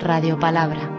Radio Palabra.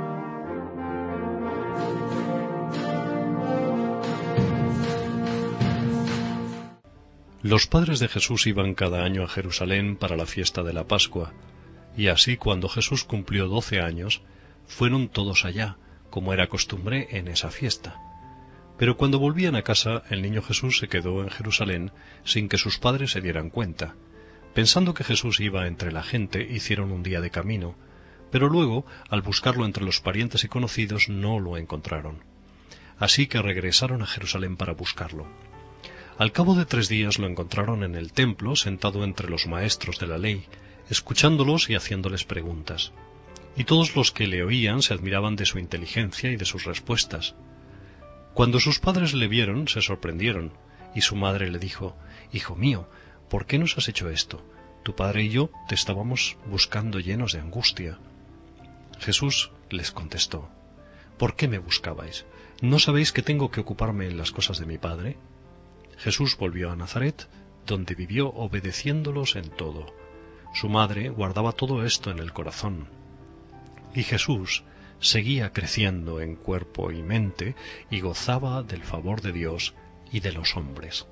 Los padres de Jesús iban cada año a Jerusalén para la fiesta de la Pascua, y así cuando Jesús cumplió 12 años, fueron todos allá, como era costumbre en esa fiesta. Pero cuando volvían a casa, el niño Jesús se quedó en Jerusalén sin que sus padres se dieran cuenta. Pensando que Jesús iba entre la gente, hicieron un día de camino, pero luego, al buscarlo entre los parientes y conocidos, no lo encontraron. Así que regresaron a Jerusalén para buscarlo. Al cabo de 3 días lo encontraron en el templo, sentado entre los maestros de la ley, escuchándolos y haciéndoles preguntas. Y todos los que le oían se admiraban de su inteligencia y de sus respuestas. Cuando sus padres le vieron, se sorprendieron, y su madre le dijo: «Hijo mío, ¿por qué nos has hecho esto? Tu padre y yo te estábamos buscando llenos de angustia». Jesús les contestó: «¿Por qué me buscabais? ¿No sabéis que tengo que ocuparme en las cosas de mi padre?». Jesús volvió a Nazaret, donde vivió obedeciéndolos en todo. Su madre guardaba todo esto en el corazón. Y Jesús seguía creciendo en cuerpo y mente y gozaba del favor de Dios y de los hombres.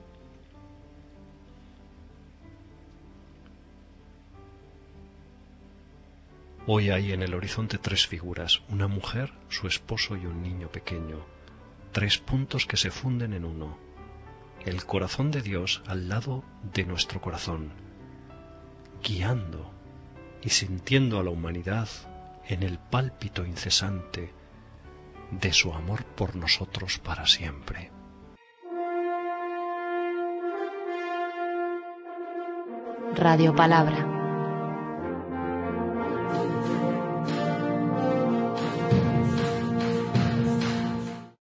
Hoy hay en el horizonte 3 figuras: una mujer, su esposo y un niño pequeño. 3 puntos que se funden en uno. El corazón de Dios al lado de nuestro corazón, guiando y sintiendo a la humanidad en el pálpito incesante de su amor por nosotros para siempre. Radio Palabra.